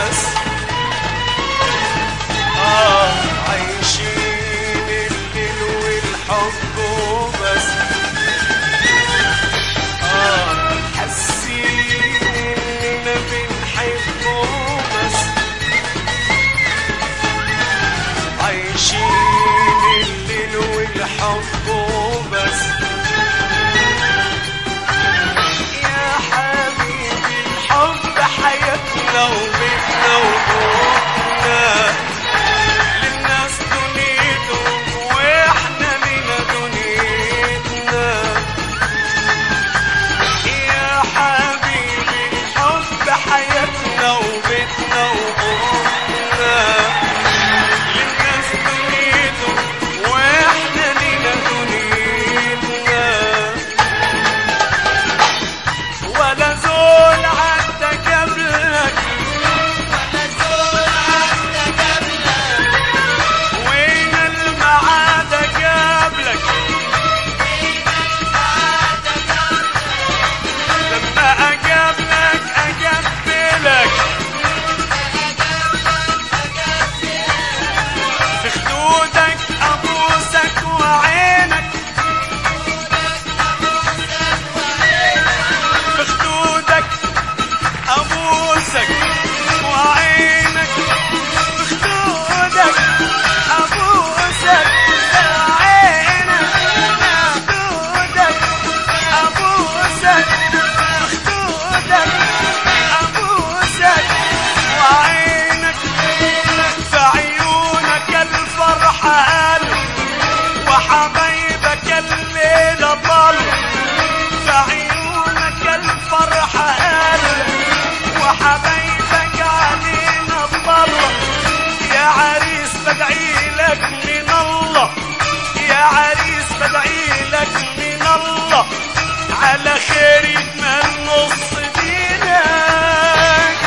بس عايشين الليل والحب وبس حاسين اننا بنحب وبس عايشين الليل والحب وبس يا حبيبي الحب حياتنا وبيتنا وروحنا للناس دنيتهم واحنا لينا دنيتنا يا حبيبي الحب حياتنا وبيتنا وروحنا للناس دنيتهم واحنا لينا دنيتنا ولا زول عدى قبلك وين المعاد قبلك لما اقابلك اقبلك في خدودك ابوسك وعينك في خدودك ابوسك وعينك في خدودك ابوسك وعينك في خدودك ابوسك في خدودك ابوسك وعينك في عيونك الفرحة قلب وحبايبك الليلة طل في عيونك الفرحة قلب وحبايبك علينا الطل يا عريس بدعي لك من الله يا عريس بدعي لك من الله على خير يكمل نص دينك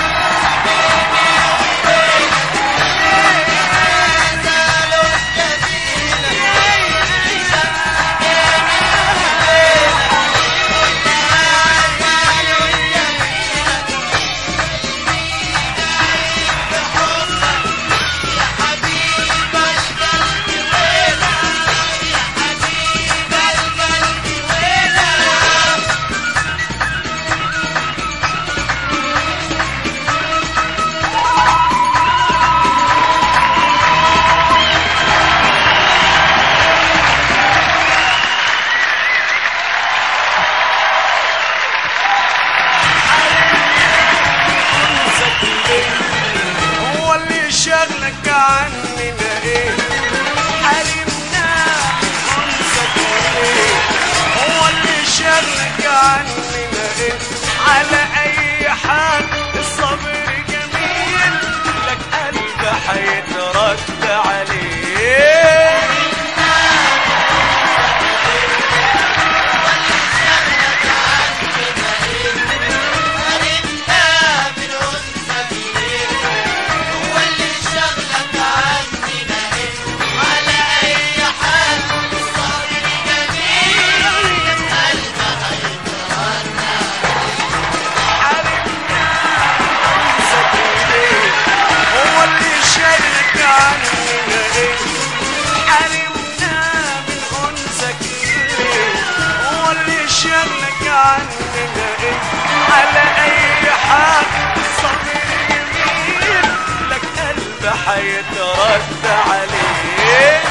هو اللي شغلك عننا ايه حرمنا انسك ايه هو اللي شغلك عننا ايه على اي حال الصبر جميل لك قلب حيترد عليه شغلك عننا ايه على اي حال صبر جميل لك قلب حيترد عليه